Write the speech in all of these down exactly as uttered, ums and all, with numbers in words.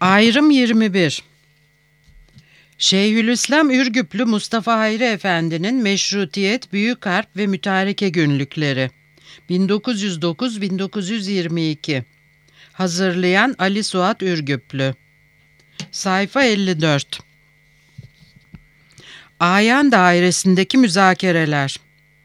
Ayrım yirmi bir. Şeyhülislam Ürgüplü Mustafa Hayri Efendi'nin Meşrutiyet, Büyük Harp ve Mütareke Günlükleri bin dokuz yüz dokuz - bin dokuz yüz yirmi iki. Hazırlayan Ali Suat Ürgüplü. Sayfa elli dört. Ayan Dairesi'ndeki müzakereler.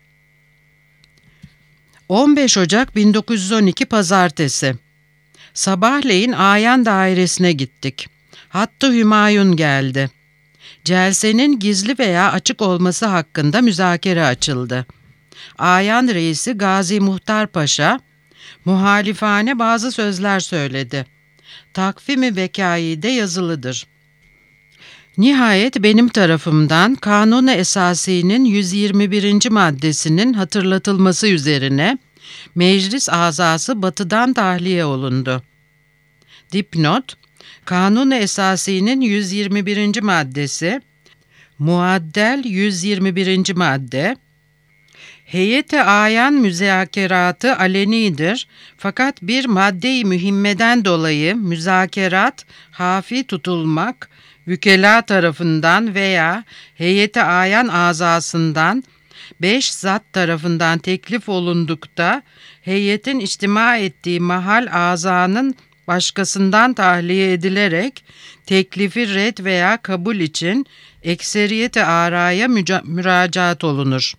on beş Ocak bin dokuz yüz on iki Pazartesi. Sabahleyin Ayan Dairesi'ne gittik. Hattı Hümayun geldi. Celsenin gizli veya açık olması hakkında müzakere açıldı. Ayan Reisi Gazi Muhtar Paşa, muhalifane bazı sözler söyledi. Takvim-i Vekâi'de yazılıdır. Nihayet benim tarafımdan Kanun-u Esasi'nin yüz yirmi birinci maddesinin hatırlatılması üzerine meclis azası batıdan tahliye olundu. Dipnot: Kanun-u Esasi'nin yüz yirmi birinci maddesi, muaddel yüz yirmi birinci madde, heyet-i ayan müzakeratı alenidir fakat bir madde-i mühimmeden dolayı müzakerat hafi tutulmak, vükela tarafından veya heyet-i ayan azasından beş zat tarafından teklif olundukta heyetin içtima ettiği mahal azanın başkasından tahliye edilerek teklifi red veya kabul için ekseriyet-i araya müracaat olunur.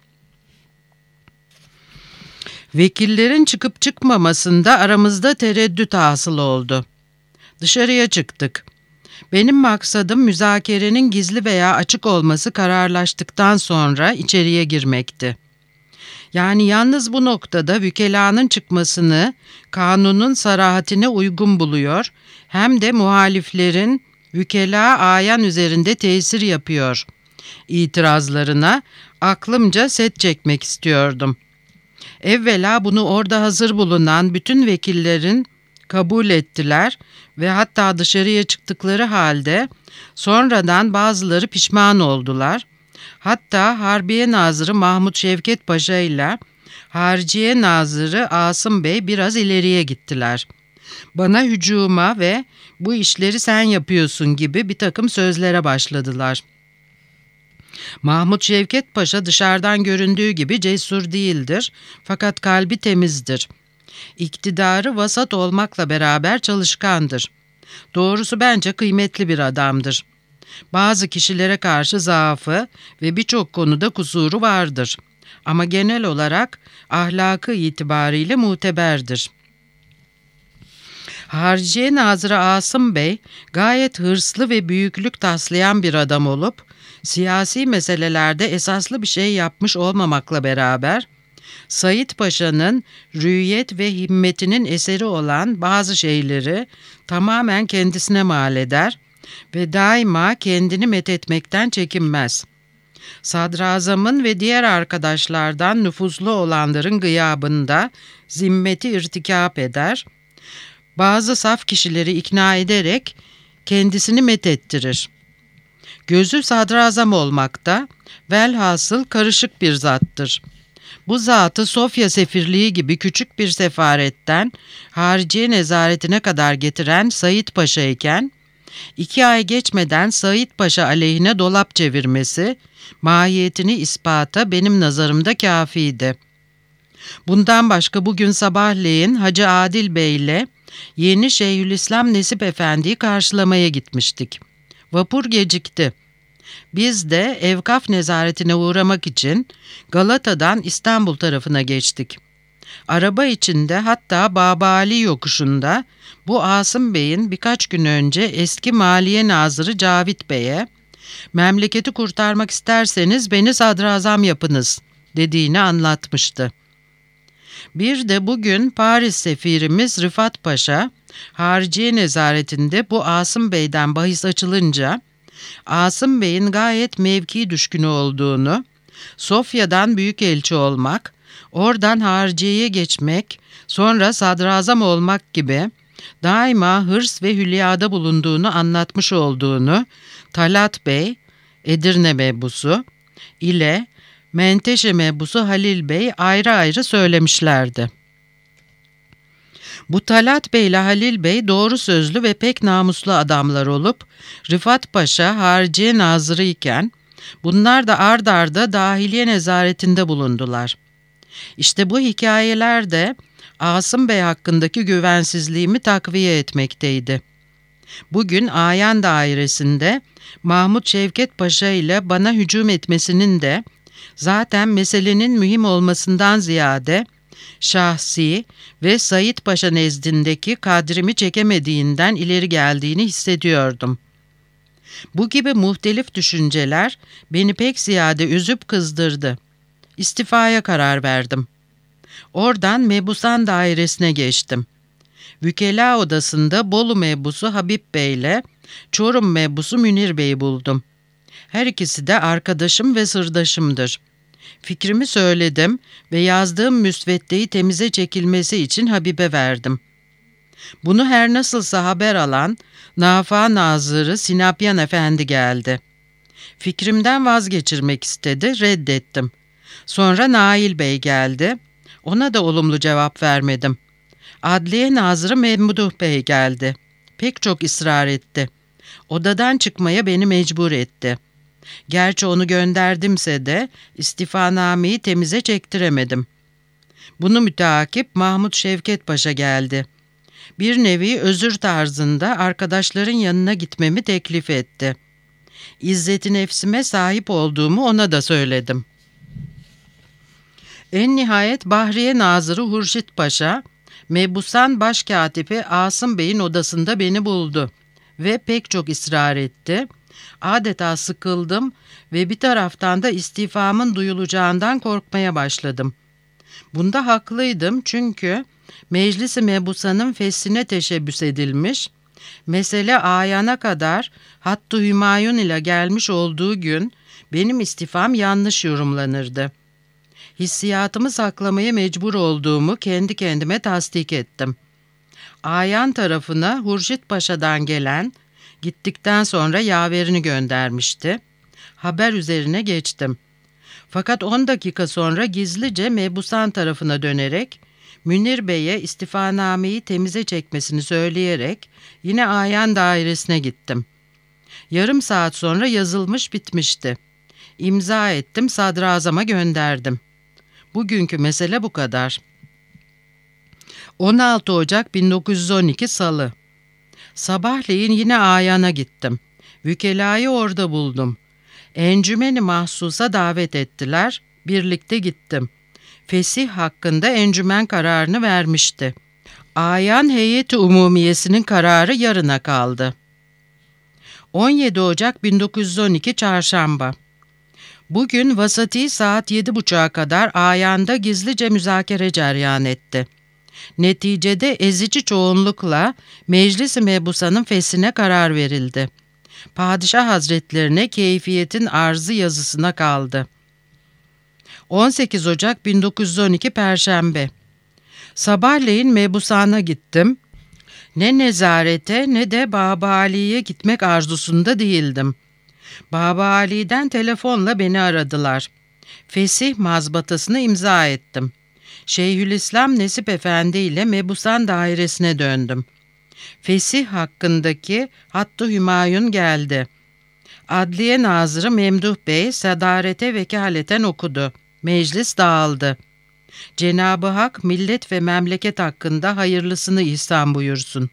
Vekillerin çıkıp çıkmamasında aramızda tereddüt hasıl oldu. Dışarıya çıktık. Benim maksadım müzakerenin gizli veya açık olması kararlaştıktan sonra içeriye girmekti. Yani yalnız bu noktada vükelanın çıkmasını kanunun sarahatine uygun buluyor, hem de muhaliflerin vükela ayan üzerinde tesir yapıyor itirazlarına aklımca set çekmek istiyordum. Evvela bunu orada hazır bulunan bütün vekillerin kabul ettiler ve hatta dışarıya çıktıkları halde sonradan bazıları pişman oldular. Hatta Harbiye Nazırı Mahmut Şevket Paşa ile Harciye Nazırı Asım Bey biraz ileriye gittiler. Bana hücuma ve bu işleri sen yapıyorsun gibi bir takım sözlere başladılar. Mahmut Şevket Paşa dışarıdan göründüğü gibi cesur değildir fakat kalbi temizdir. İktidarı vasat olmakla beraber çalışkandır. Doğrusu bence kıymetli bir adamdır. Bazı kişilere karşı zaafı ve birçok konuda kusuru vardır. Ama genel olarak ahlakı itibariyle muteberdir. Harciye Nazırı Asım Bey gayet hırslı ve büyüklük taslayan bir adam olup, siyasi meselelerde esaslı bir şey yapmış olmamakla beraber, Said Paşa'nın rüyet ve himmetinin eseri olan bazı şeyleri tamamen kendisine mal eder ve daima kendini methetmekten çekinmez. Sadrazamın ve diğer arkadaşlardan nüfuzlu olanların gıyabında zimmeti irtikap eder, bazı saf kişileri ikna ederek kendisini methettirir. Gözü sadrazam olmakta, velhasıl karışık bir zattır. Bu zatı Sofya Sefirliği gibi küçük bir sefaretten hariciye nezaretine kadar getiren Said Paşa iken, iki ay geçmeden Said Paşa aleyhine dolap çevirmesi, mahiyetini ispata benim nazarımda kâfiydi. Bundan başka bugün sabahleyin Hacı Adil Bey ile yeni Şeyhülislam Nesip Efendi'yi karşılamaya gitmiştik. Vapur gecikti. Biz de evkaf nezaretine uğramak için Galata'dan İstanbul tarafına geçtik. Araba içinde, hatta Babali yokuşunda bu Asım Bey'in birkaç gün önce eski Maliye Nazırı Cavit Bey'e "Memleketi kurtarmak isterseniz beni sadrazam yapınız" dediğini anlatmıştı. Bir de bugün Paris sefirimiz Rıfat Paşa, Hariciye nezaretinde bu Asım Bey'den bahis açılınca, Asım Bey'in gayet mevki düşkünü olduğunu, Sofya'dan büyükelçi olmak, oradan hariciyeye geçmek, sonra sadrazam olmak gibi daima hırs ve hülyada bulunduğunu anlatmış olduğunu Talat Bey, Edirne mebusu ile Menteşe mebusu Halil Bey ayrı ayrı söylemişlerdi. Bu Talat Bey ile Halil Bey doğru sözlü ve pek namuslu adamlar olup Rıfat Paşa Hariciye Nazırı iken bunlar da ard arda dahiliye nezaretinde bulundular. İşte bu hikayeler de Asım Bey hakkındaki güvensizliğimi takviye etmekteydi. Bugün Ayan dairesinde Mahmut Şevket Paşa ile bana hücum etmesinin de zaten meselenin mühim olmasından ziyade şahsi ve Said Paşa nezdindeki kadrimi çekemediğinden ileri geldiğini hissediyordum. Bu gibi muhtelif düşünceler beni pek ziyade üzüp kızdırdı. İstifaya karar verdim. Oradan mebusan dairesine geçtim. Vükela odasında Bolu mebusu Habib Bey ile Çorum mebusu Münir Bey'i buldum. Her ikisi de arkadaşım ve sırdaşımdır. Fikrimi söyledim ve yazdığım müsveddeyi temize çekilmesi için Habib'e verdim. Bunu her nasılsa haber alan Nafa Nazırı Sinapyan Efendi geldi. Fikrimden vazgeçirmek istedi, reddettim. Sonra Nail Bey geldi. Ona da olumlu cevap vermedim. Adliye Nazırı Memduh Bey geldi. Pek çok ısrar etti. Odadan çıkmaya beni mecbur etti. Gerçi onu gönderdimse de istifanameyi temize çektiremedim. Bunu müteakip Mahmut Şevket Paşa geldi. Bir nevi özür tarzında arkadaşların yanına gitmemi teklif etti. İzzet-i nefsime sahip olduğumu ona da söyledim. En nihayet Bahriye Nazırı Hurşit Paşa, Mebusan Başkatibi Asım Bey'in odasında beni buldu ve pek çok ısrar etti. Adeta sıkıldım ve bir taraftan da istifamın duyulacağından korkmaya başladım. Bunda haklıydım çünkü Meclis-i Mebusan'ın fesline teşebbüs edilmiş, mesele ayana kadar Hattı Hümayun ile gelmiş olduğu gün benim istifam yanlış yorumlanırdı. Hissiyatımı saklamaya mecbur olduğumu kendi kendime tasdik ettim. Ayan tarafına Hurşit Paşa'dan gelen, gittikten sonra yaverini göndermişti. Haber üzerine geçtim. Fakat on dakika sonra gizlice Mebusan tarafına dönerek, Münir Bey'e istifanameyi temize çekmesini söyleyerek yine Ayan dairesine gittim. Yarım saat sonra yazılmış bitmişti. İmza ettim, sadrazama gönderdim. Bugünkü mesele bu kadar. on altı Ocak bin dokuz yüz on iki Salı. Sabahleyin yine Ayan'a gittim. Vükelayı orada buldum. Encümeni mahsusa davet ettiler. Birlikte gittim. Fesih hakkında encümen kararını vermişti. Ayan Heyeti Umumiyesi'nin kararı yarına kaldı. on yedi Ocak bin dokuz yüz on iki Çarşamba. Bugün vasati saat yedi buçuğa kadar Ayan'da gizlice müzakere cereyan etti. Neticede ezici çoğunlukla Meclis-i Mebusan'ın fesine karar verildi. Padişah Hazretlerine keyfiyetin arzı yazısına kaldı. on sekiz Ocak bin dokuz yüz on iki Perşembe. Sabahleyin Mebusan'a gittim. Ne nezarete ne de Baba Ali'ye gitmek arzusunda değildim. Baba Ali'den telefonla beni aradılar. Fesih mazbatasını imza ettim. Şeyhülislam Nesip Efendi ile Mebusan dairesine döndüm. Fesih hakkındaki Hattı Hümayun geldi. Adliye Nazırı Memduh Bey sadarete vekaleten okudu. Meclis dağıldı. Cenab-ı Hak millet ve memleket hakkında hayırlısını ihsan buyursun.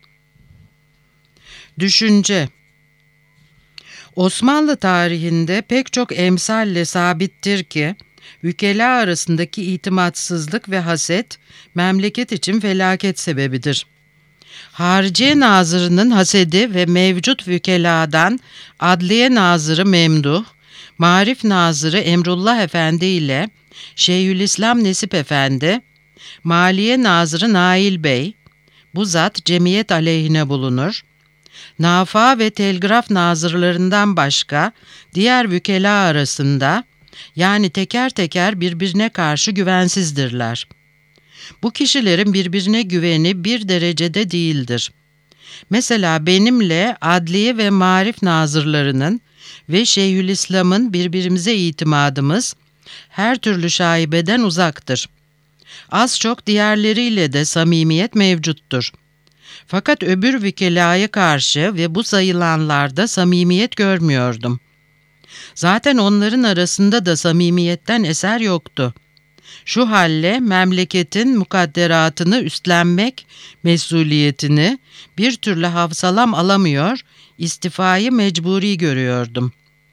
Düşünce. Osmanlı tarihinde pek çok emsalle sabittir ki, vükela arasındaki itimatsızlık ve haset, memleket için felaket sebebidir. Hariciye Nazırı'nın hasedi ve mevcut vükeladan Adliye Nazırı Memduh, Marif Nazırı Emrullah Efendi ile Şeyhülislam Nesip Efendi, Maliye Nazırı Nail Bey, bu zat cemiyet aleyhine bulunur. Nafa ve telgraf nazırlarından başka diğer vükela arasında, yani teker teker birbirine karşı güvensizdirler. Bu kişilerin birbirine güveni bir derecede değildir. Mesela benimle adliye ve marif nazırlarının ve Şeyhülislam'ın birbirimize itimadımız her türlü şaibeden uzaktır. Az çok diğerleriyle de samimiyet mevcuttur. Fakat öbür vükelaya karşı ve bu sayılanlarda samimiyet görmüyordum. Zaten onların arasında da samimiyetten eser yoktu. Şu halle memleketin mukadderatını üstlenmek mesuliyetini bir türlü hafsalam alamıyor, istifayı mecburi görüyordum.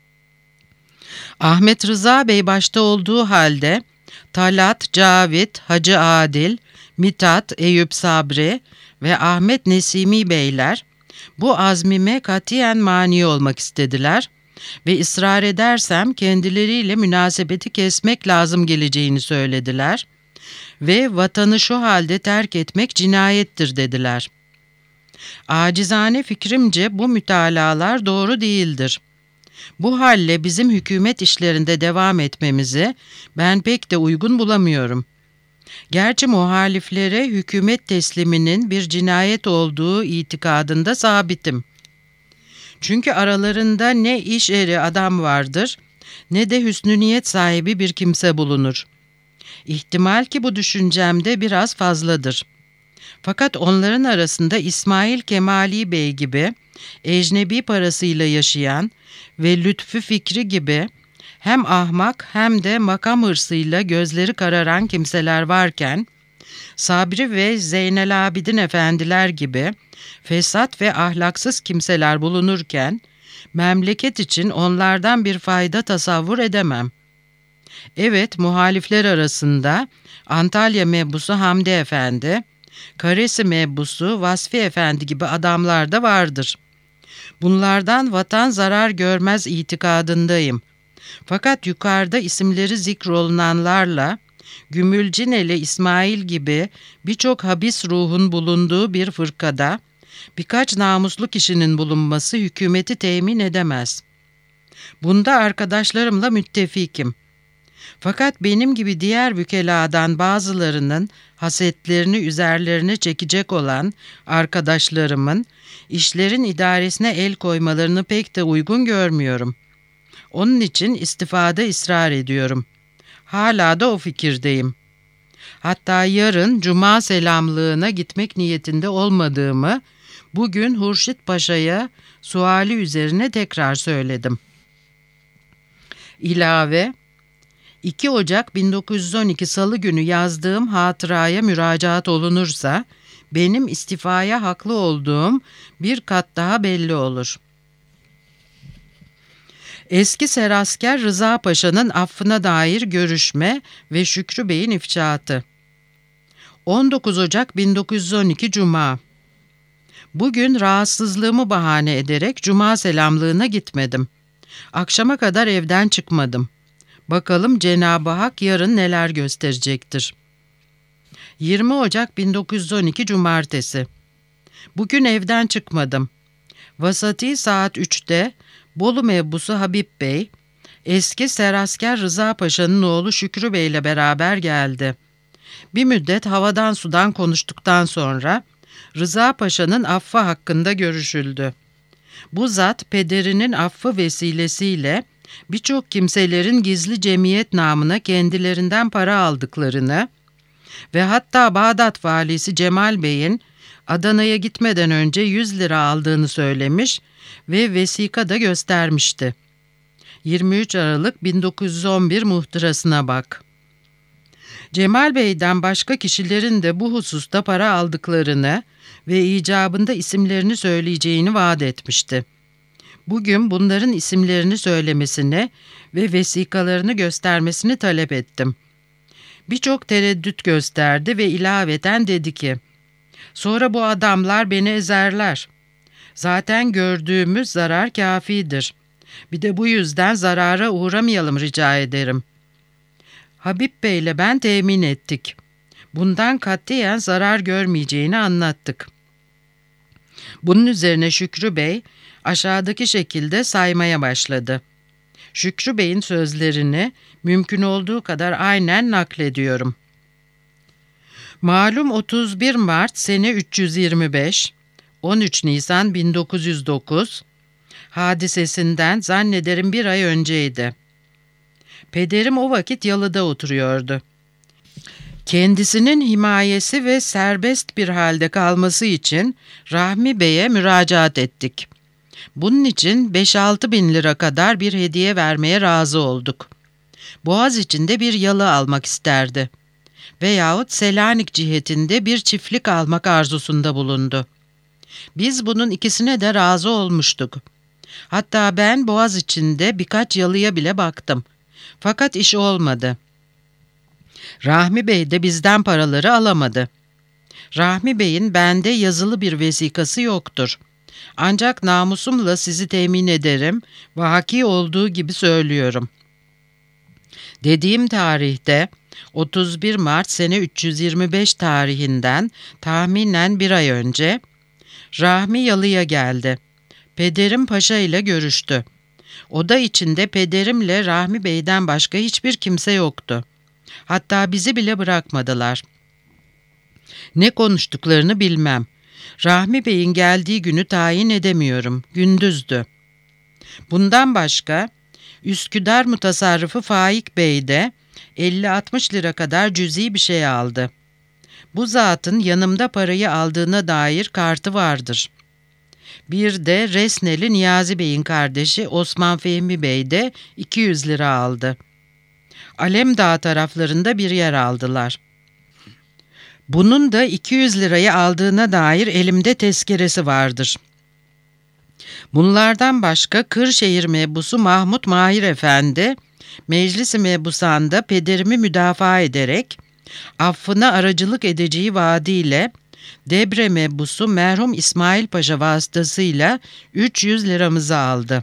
Ahmet Rıza Bey başta olduğu halde Talat, Cavit, Hacı Adil, Mithat, Eyüp Sabri ve Ahmet Nesimi Beyler bu azmime katiyen mani olmak istediler ve ısrar edersem kendileriyle münasebeti kesmek lazım geleceğini söylediler ve vatanı şu halde terk etmek cinayettir dediler. Acizane fikrimce bu mütalalar doğru değildir. Bu halle bizim hükümet işlerinde devam etmemizi ben pek de uygun bulamıyorum. Gerçi muhaliflere hükümet tesliminin bir cinayet olduğu itikadında sabitim. Çünkü aralarında ne iş eri adam vardır, ne de hüsnü niyet sahibi bir kimse bulunur. İhtimal ki bu düşüncemde biraz fazladır. Fakat onların arasında İsmail Kemali Bey gibi, ecnebi parasıyla yaşayan ve Lütfü Fikri gibi hem ahmak hem de makam hırsıyla gözleri kararan kimseler varken, Sabri ve Zeynel Abidin efendiler gibi fesat ve ahlaksız kimseler bulunurken, memleket için onlardan bir fayda tasavvur edemem. Evet, muhalifler arasında Antalya mebusu Hamdi Efendi, Karesi mebusu Vasfi Efendi gibi adamlar da vardır. Bunlardan vatan zarar görmez itikadındayım. Fakat yukarıda isimleri zikrolunanlarla, Gümülcineli İsmail gibi birçok habis ruhun bulunduğu bir fırkada, birkaç namuslu kişinin bulunması hükümeti temin edemez. Bunda arkadaşlarımla müttefikim. Fakat benim gibi diğer vükeladan bazılarının hasetlerini üzerlerine çekecek olan arkadaşlarımın işlerin idaresine el koymalarını pek de uygun görmüyorum. Onun için istifada ısrar ediyorum. Hala da o fikirdeyim. Hatta yarın cuma selamlığına gitmek niyetinde olmadığımı bugün Hurşit Paşa'ya suali üzerine tekrar söyledim. İlave, iki Ocak bin dokuz yüz on iki Salı günü yazdığım hatıraya müracaat olunursa, benim istifaya haklı olduğum bir kat daha belli olur. Eski serasker Rıza Paşa'nın affına dair görüşme ve Şükrü Bey'in ifşaatı. on dokuz Ocak bin dokuz yüz on iki Cuma. Bugün rahatsızlığımı bahane ederek cuma selamlığına gitmedim. Akşama kadar evden çıkmadım. Bakalım Cenab-ı Hak yarın neler gösterecektir. yirmi Ocak bin dokuz yüz on iki Cumartesi. Bugün evden çıkmadım. Vasati saat üçte Bolu mebusu Habib Bey, eski serasker Rıza Paşa'nın oğlu Şükrü Bey ile beraber geldi. Bir müddet havadan sudan konuştuktan sonra Rıza Paşa'nın affı hakkında görüşüldü. Bu zat pederinin affı vesilesiyle birçok kimselerin gizli cemiyet namına kendilerinden para aldıklarını ve hatta Bağdat valisi Cemal Bey'in Adana'ya gitmeden önce yüz lira aldığını söylemiş ve vesika da göstermişti. yirmi üç Aralık bin dokuz yüz on bir muhtırasına bak. Cemal Bey'den başka kişilerin de bu hususta para aldıklarını ve icabında isimlerini söyleyeceğini vaat etmişti. Bugün bunların isimlerini söylemesini ve vesikalarını göstermesini talep ettim. Birçok tereddüt gösterdi ve ilaveten dedi ki, "Sonra bu adamlar beni ezerler. Zaten gördüğümüz zarar kafidir. Bir de bu yüzden zarara uğramayalım rica ederim." Habib Bey ile ben temin ettik. Bundan katiyen zarar görmeyeceğini anlattık. Bunun üzerine Şükrü Bey aşağıdaki şekilde saymaya başladı. Şükrü Bey'in sözlerini mümkün olduğu kadar aynen naklediyorum. Malum otuz bir Mart sene üç yüz yirmi beş, on üç Nisan bin dokuz yüz dokuz hadisesinden zannederim bir ay önceydi. Pederim o vakit yalıda oturuyordu. Kendisinin himayesi ve serbest bir halde kalması için Rahmi Bey'e müracaat ettik. Bunun için beş altı bin lira kadar bir hediye vermeye razı olduk. Boğaz içinde bir yalı almak isterdi. Veyahut Selanik cihetinde bir çiftlik almak arzusunda bulundu. Biz bunun ikisine de razı olmuştuk. Hatta ben Boğaz içinde birkaç yalıya bile baktım. Fakat iş olmadı. Rahmi Bey de bizden paraları alamadı. Rahmi Bey'in bende yazılı bir vesikası yoktur. Ancak namusumla sizi temin ederim ve haki olduğu gibi söylüyorum. Dediğim tarihte otuz bir Mart sene üç yüz yirmi beş tarihinden tahminen bir ay önce Rahmi Yalı'ya geldi. Pederim Paşa ile görüştü. Oda içinde pederimle Rahmi Bey'den başka hiçbir kimse yoktu. Hatta bizi bile bırakmadılar. Ne konuştuklarını bilmem. Rahmi Bey'in geldiği günü tayin edemiyorum. Gündüzdü. Bundan başka Üsküdar Mutasarrıfı Faik Bey de elli altmış lira kadar cüzi bir şey aldı. Bu zatın yanımda parayı aldığına dair kartı vardır. Bir de Resneli Niyazi Bey'in kardeşi Osman Fehmi Bey de iki yüz lira aldı. Alemdağ taraflarında bir yer aldılar. Bunun da iki yüz lirayı aldığına dair elimde tezkeresi vardır. Bunlardan başka Kırşehir mebusu Mahmut Mahir Efendi, Meclis-i Mebusan'da pederimi müdafaa ederek, affına aracılık edeceği vaadiyle, Debre mebusu merhum İsmail Paşa vasıtasıyla üç yüz liramızı aldı.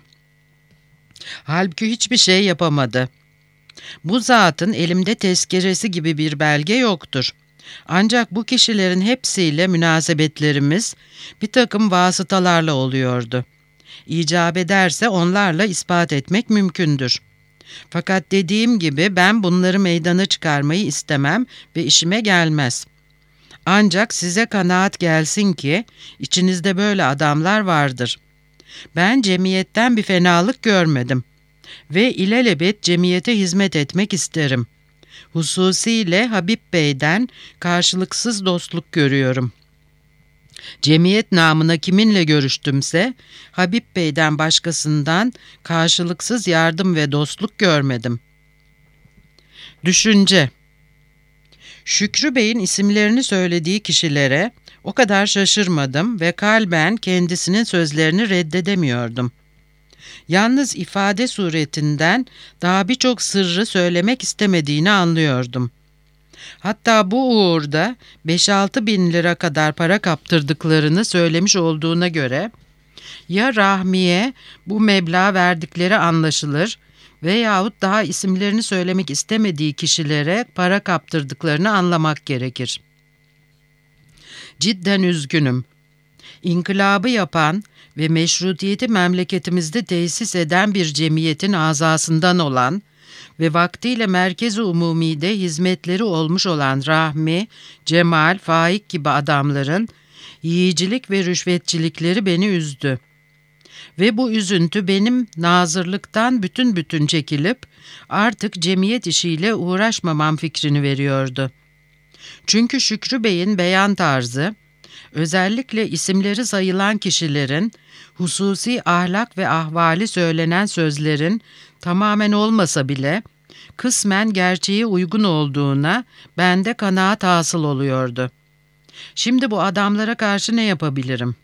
Halbuki hiçbir şey yapamadı. Bu zatın elimde tezkeresi gibi bir belge yoktur. Ancak bu kişilerin hepsiyle münasebetlerimiz bir takım vasıtalarla oluyordu. İcap ederse onlarla ispat etmek mümkündür. Fakat dediğim gibi ben bunları meydana çıkarmayı istemem ve işime gelmez. Ancak size kanaat gelsin ki içinizde böyle adamlar vardır. Ben cemiyetten bir fenalık görmedim ve ilelebet cemiyete hizmet etmek isterim. Hususiyle Habib Bey'den karşılıksız dostluk görüyorum. Cemiyet namına kiminle görüştümse Habib Bey'den başkasından karşılıksız yardım ve dostluk görmedim. Düşünce. Şükrü Bey'in isimlerini söylediği kişilere o kadar şaşırmadım ve kalben kendisinin sözlerini reddedemiyordum. Yalnız ifade suretinden daha birçok sırrı söylemek istemediğini anlıyordum. Hatta bu uğurda beş altı bin lira kadar para kaptırdıklarını söylemiş olduğuna göre ya Rahmi'ye bu meblağ verdikleri anlaşılır veyahut daha isimlerini söylemek istemediği kişilere para kaptırdıklarını anlamak gerekir. Cidden üzgünüm. İnkılabı yapan ve meşrutiyeti memleketimizde tesis eden bir cemiyetin azasından olan ve vaktiyle Merkez-i Umumi'de hizmetleri olmuş olan Rahmi, Cemal, Faik gibi adamların yiyicilik ve rüşvetçilikleri beni üzdü. Ve bu üzüntü benim nazırlıktan bütün bütün çekilip artık cemiyet işiyle uğraşmamam fikrini veriyordu. Çünkü Şükrü Bey'in beyan tarzı, özellikle isimleri sayılan kişilerin hususi ahlak ve ahvali söylenen sözlerin tamamen olmasa bile kısmen gerçeğe uygun olduğuna bende kanaat hasıl oluyordu. Şimdi bu adamlara karşı ne yapabilirim?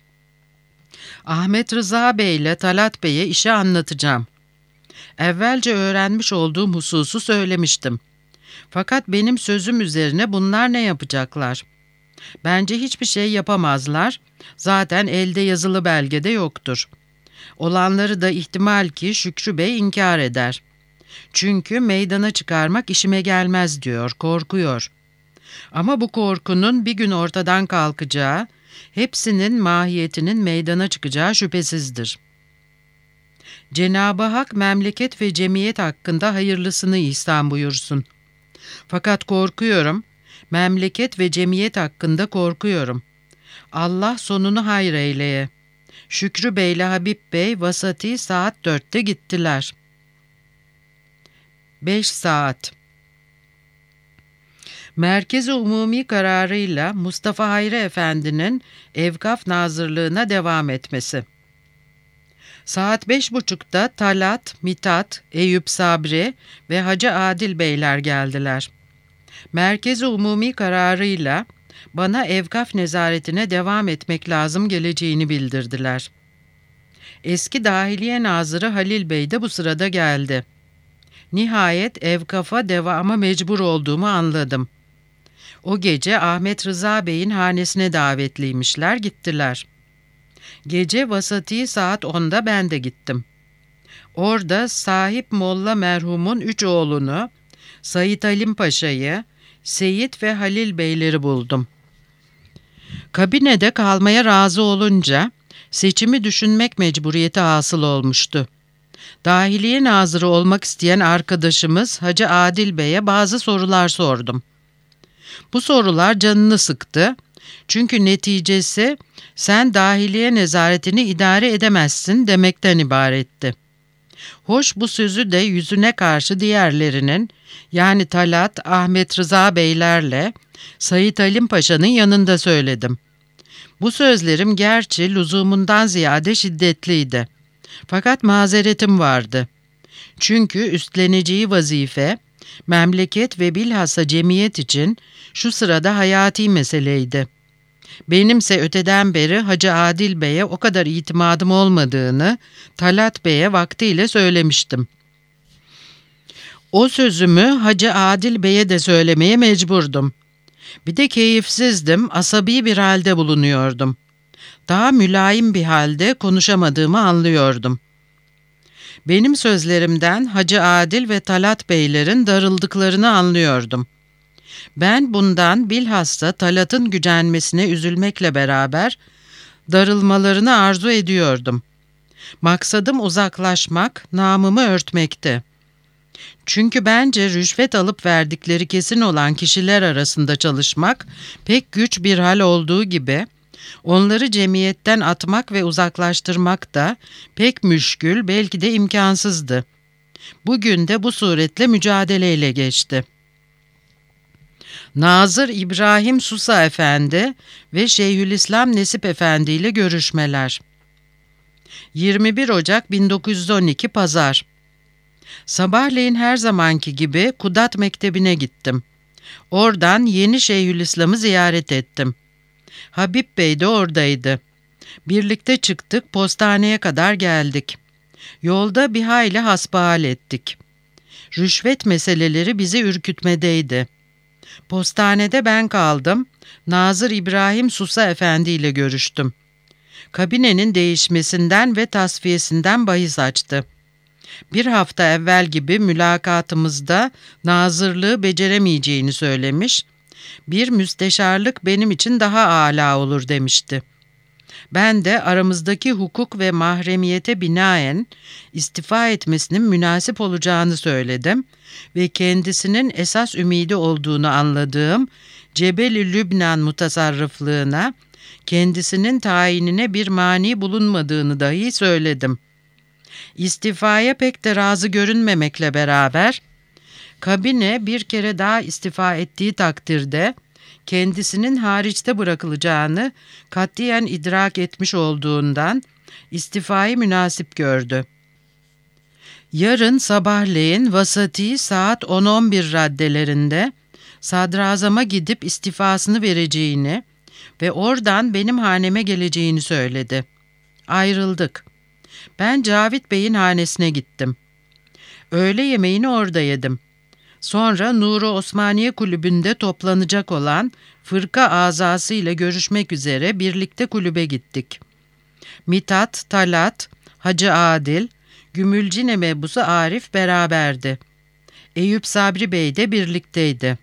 Ahmet Rıza Bey ile Talat Bey'e işi anlatacağım. Evvelce öğrenmiş olduğum hususu söylemiştim. Fakat benim sözüm üzerine bunlar ne yapacaklar? Bence hiçbir şey yapamazlar. Zaten elde yazılı belgede yoktur. Olanları da ihtimal ki Şükrü Bey inkar eder. Çünkü meydana çıkarmak işime gelmez diyor, korkuyor. Ama bu korkunun bir gün ortadan kalkacağı, hepsinin mahiyetinin meydana çıkacağı şüphesizdir. Cenab-ı Hak memleket ve cemiyet hakkında hayırlısını ihsan buyursun. Fakat korkuyorum, memleket ve cemiyet hakkında korkuyorum. Allah sonunu hayır eyleye. Şükrü Bey ile Habib Bey vasati saat dörtte gittiler. Beş saat. Merkez-i Umumi kararıyla Mustafa Hayri Efendi'nin Evkaf Nazırlığına devam etmesi. Saat beş buçukta Talat, Mithat, Eyüp Sabri ve Hacı Adil Beyler geldiler. Merkez-i Umumi kararıyla bana Evkaf nezaretine devam etmek lazım geleceğini bildirdiler. Eski Dahiliye Nazırı Halil Bey de bu sırada geldi. Nihayet Evkaf'a devama mecbur olduğumu anladım. O gece Ahmet Rıza Bey'in hanesine davetliymişler, gittiler. Gece vasati saat onda ben de gittim. Orada sahip Molla merhumun üç oğlunu, Said Halim Paşa'yı, Seyit ve Halil Beyleri buldum. Kabinede kalmaya razı olunca seçimi düşünmek mecburiyeti hasıl olmuştu. Dahiliye Nazırı olmak isteyen arkadaşımız Hacı Adil Bey'e bazı sorular sordum. Bu sorular canını sıktı. Çünkü neticesi sen dahiliye nezaretini idare edemezsin demekten ibaretti. Hoş bu sözü de yüzüne karşı diğerlerinin, yani Talat, Ahmet Rıza Beylerle Said Halim Paşa'nın yanında söyledim. Bu sözlerim gerçi lüzumundan ziyade şiddetliydi. Fakat mazeretim vardı. Çünkü üstleneceği vazife, memleket ve bilhassa cemiyet için şu sırada hayati meseleydi. Benimse öteden beri Hacı Adil Bey'e o kadar itimadım olmadığını Talat Bey'e vaktiyle söylemiştim. O sözümü Hacı Adil Bey'e de söylemeye mecburdum. Bir de keyifsizdim, asabi bir halde bulunuyordum. Daha mülayim bir halde konuşamadığımı anlıyordum. Benim sözlerimden Hacı Adil ve Talat Beylerin darıldıklarını anlıyordum. Ben bundan bilhassa Talat'ın gücenmesine üzülmekle beraber darılmalarını arzu ediyordum. Maksadım uzaklaşmak, namımı örtmekti. Çünkü bence rüşvet alıp verdikleri kesin olan kişiler arasında çalışmak pek güç bir hal olduğu gibi, onları cemiyetten atmak ve uzaklaştırmak da pek müşkül, belki de imkansızdı. Bugün de bu suretle mücadeleyle geçti. Nazır İbrahim Susa Efendi ve Şeyhülislam Nesip Efendi ile görüşmeler. yirmi bir Ocak bin dokuz yüz on iki Pazar. Sabahleyin her zamanki gibi Kudat Mektebi'ne gittim. Oradan yeni Şeyhülislam'ı ziyaret ettim. Habib Bey de oradaydı. Birlikte çıktık, postaneye kadar geldik. Yolda bir hayli hasbihal ettik. Rüşvet meseleleri bizi ürkütmedeydi. Postanede ben kaldım. Nazır İbrahim Susa Efendi ile görüştüm. Kabinenin değişmesinden ve tasfiyesinden bahis açtı. Bir hafta evvel gibi mülakatımızda nazırlığı beceremeyeceğini söylemiş, bir müsteşarlık benim için daha âlâ olur demişti. Ben de aramızdaki hukuk ve mahremiyete binaen istifa etmesinin münasip olacağını söyledim ve kendisinin esas ümidi olduğunu anladığım Cebeli Lübnan mutasarrıflığına, kendisinin tayinine bir mani bulunmadığını dahi söyledim. İstifaya pek de razı görünmemekle beraber, kabine bir kere daha istifa ettiği takdirde kendisinin hariçte bırakılacağını katiyen idrak etmiş olduğundan istifayı münasip gördü. Yarın sabahleyin vasati saat on on bir raddelerinde sadrazama gidip istifasını vereceğini ve oradan benim haneme geleceğini söyledi. Ayrıldık. Ben Cavit Bey'in hanesine gittim. Öğle yemeğini orada yedim. Sonra Nuru Osmaniye Kulübü'nde toplanacak olan fırka azası ile görüşmek üzere birlikte kulübe gittik. Mithat, Talat, Hacı Adil, Gümülcine mebusu Arif beraberdi. Eyüp Sabri Bey de birlikteydi.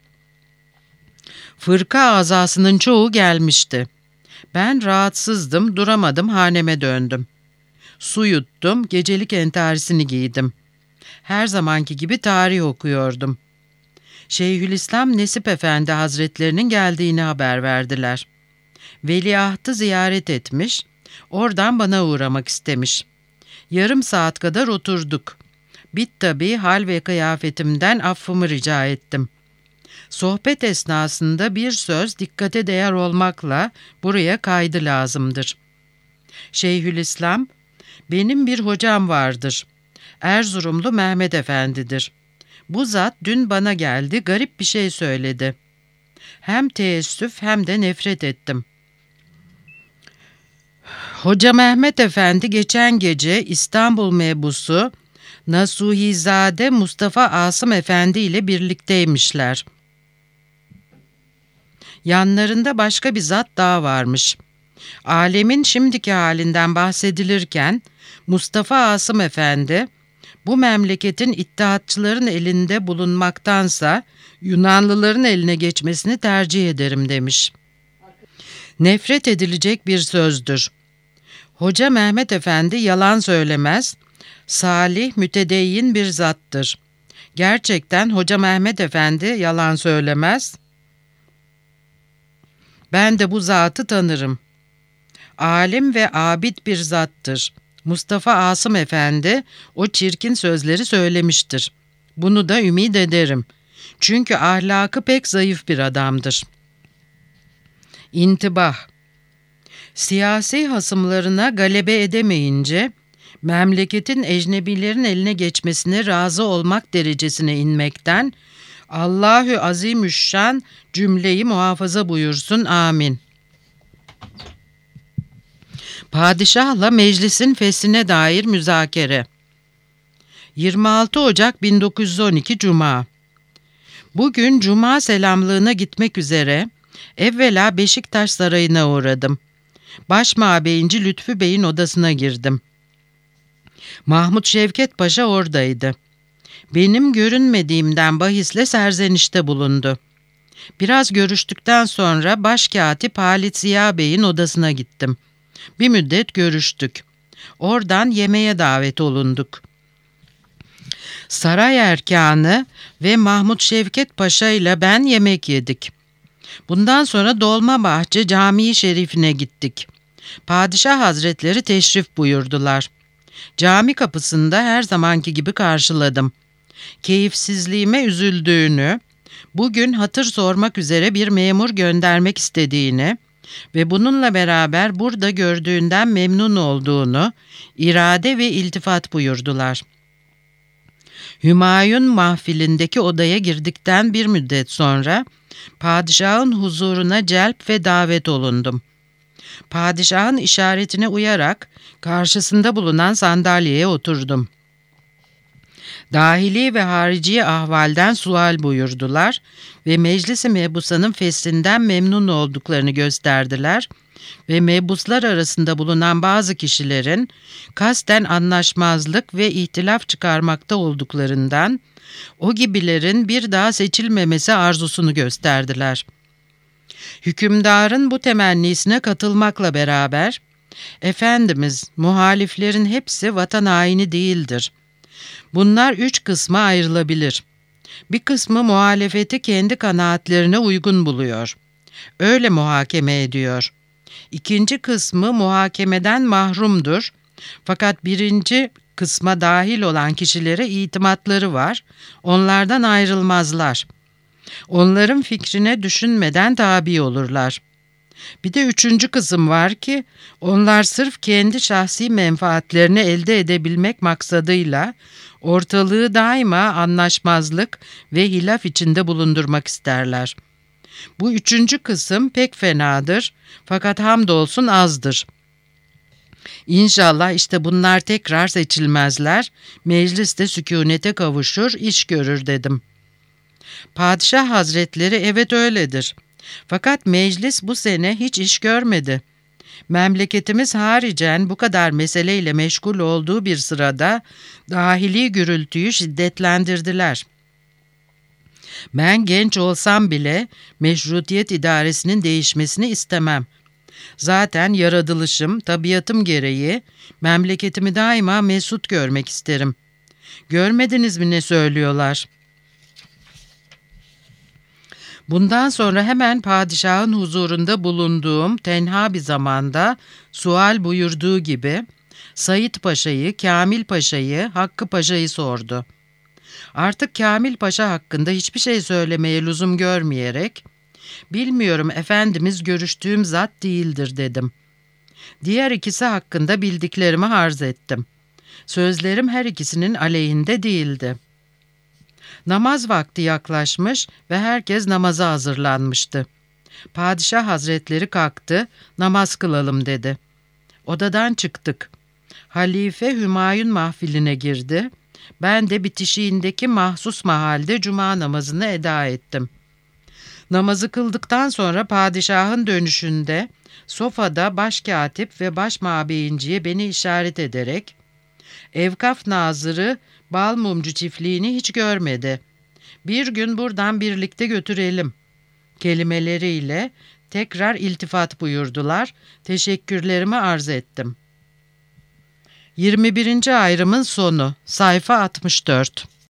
Fırka azasının çoğu gelmişti. Ben rahatsızdım, duramadım, haneme döndüm. Su yuttum, gecelik entarisini giydim. Her zamanki gibi tarih okuyordum. Şeyhülislam Nesip Efendi Hazretlerinin geldiğini haber verdiler. Veliahtı ziyaret etmiş, oradan bana uğramak istemiş. Yarım saat kadar oturduk. Bit tabii hal ve kıyafetimden affımı rica ettim. Sohbet esnasında bir söz dikkate değer olmakla buraya kaydı lazımdır. Şeyhülislam, benim bir hocam vardır. Erzurumlu Mehmet Efendi'dir. Bu zat dün bana geldi, garip bir şey söyledi. Hem teessüf hem de nefret ettim. Hoca Mehmet Efendi geçen gece İstanbul mebusu Nasuhizade Mustafa Asım Efendi ile birlikteymişler. Yanlarında başka bir zat daha varmış. Alemin şimdiki halinden bahsedilirken Mustafa Asım Efendi, bu memleketin İttihatçıların elinde bulunmaktansa Yunanlıların eline geçmesini tercih ederim demiş. Nefret edilecek bir sözdür. Hoca Mehmet Efendi yalan söylemez, salih, mütedeyyin bir zattır. Gerçekten Hoca Mehmet Efendi yalan söylemez. Ben de bu zatı tanırım. Alim ve abid bir zattır. Mustafa Asım Efendi o çirkin sözleri söylemiştir. Bunu da ümit ederim. Çünkü ahlakı pek zayıf bir adamdır. İntibah. Siyasi hasımlarına galebe edemeyince, memleketin ecnebilerin eline geçmesine razı olmak derecesine inmekten, Allahü Azimüşşan cümleyi muhafaza buyursun, amin. Padişahla meclisin fesline dair müzakere. yirmi altı Ocak bin dokuz yüz on iki Cuma. Bugün Cuma selamlığına gitmek üzere evvela Beşiktaş Sarayı'na uğradım. Başmabeyinci Lütfü Bey'in odasına girdim. Mahmut Şevket Paşa oradaydı. Benim görünmediğimden bahisle serzenişte bulundu. Biraz görüştükten sonra Başkatip Halit Ziya Bey'in odasına gittim. Bir müddet görüştük. Oradan yemeğe davet olunduk. Saray erkanı ve Mahmut Şevket Paşa ile ben yemek yedik. Bundan sonra Dolmabahçe Camii Şerifine gittik. Padişah Hazretleri teşrif buyurdular. Cami kapısında her zamanki gibi karşıladım. Keyifsizliğime üzüldüğünü, bugün hatır sormak üzere bir memur göndermek istediğini ve bununla beraber burada gördüğünden memnun olduğunu irade ve iltifat buyurdular. Hümayun mahfilindeki odaya girdikten bir müddet sonra padişahın huzuruna celp ve davet olundum. Padişahın işaretine uyarak karşısında bulunan sandalyeye oturdum. Dahili ve harici ahvalden sual buyurdular ve meclis-i mebusanın feslinden memnun olduklarını gösterdiler ve mebuslar arasında bulunan bazı kişilerin kasten anlaşmazlık ve ihtilaf çıkarmakta olduklarından o gibilerin bir daha seçilmemesi arzusunu gösterdiler. Hükümdarın bu temennisine katılmakla beraber, Efendimiz, muhaliflerin hepsi vatan haini değildir. Bunlar üç kısma ayrılabilir. Bir kısmı muhalefeti kendi kanaatlerine uygun buluyor. Öyle muhakeme ediyor. İkinci kısmı muhakemeden mahrumdur. Fakat birinci kısma dahil olan kişilere itimatları var. Onlardan ayrılmazlar. Onların fikrine düşünmeden tabi olurlar. Bir de üçüncü kısım var ki, onlar sırf kendi şahsi menfaatlerini elde edebilmek maksadıyla ortalığı daima anlaşmazlık ve hilaf içinde bulundurmak isterler. Bu üçüncü kısım pek fenadır, fakat hamdolsun azdır. İnşallah işte bunlar tekrar seçilmezler, meclis de sükûnete kavuşur, iş görür dedim. Padişah Hazretleri evet öyledir. Fakat meclis bu sene hiç iş görmedi. Memleketimiz haricen bu kadar meseleyle meşgul olduğu bir sırada dahili gürültüyü şiddetlendirdiler. Ben genç olsam bile meşrutiyet idaresinin değişmesini istemem. Zaten yaratılışım, tabiatım gereği memleketimi daima mesut görmek isterim. Görmediniz mi ne söylüyorlar? Bundan sonra hemen padişahın huzurunda bulunduğum tenha bir zamanda sual buyurduğu gibi Said Paşa'yı, Kamil Paşa'yı, Hakkı Paşa'yı sordu. Artık Kamil Paşa hakkında hiçbir şey söylemeye lüzum görmeyerek, "Bilmiyorum, Efendimiz görüştüğüm zat değildir," dedim. Diğer ikisi hakkında bildiklerimi arz ettim. Sözlerim her ikisinin aleyhinde değildi. Namaz vakti yaklaşmış ve herkes namaza hazırlanmıştı. Padişah Hazretleri kalktı, "Namaz kılalım," dedi. Odadan çıktık. Halife Hümayun mahfiline girdi. Ben de bitişiğindeki mahsus mahalde cuma namazını eda ettim. Namazı kıldıktan sonra padişahın dönüşünde sofada başkatip ve başmabeyinciye beni işaret ederek, "Evkaf Nazırı Balmumcu çiftliğini hiç görmedi. Bir gün buradan birlikte götürelim," kelimeleriyle tekrar iltifat buyurdular. Teşekkürlerimi arz ettim. yirmi birinci ayrımın sonu. Sayfa altmış dört.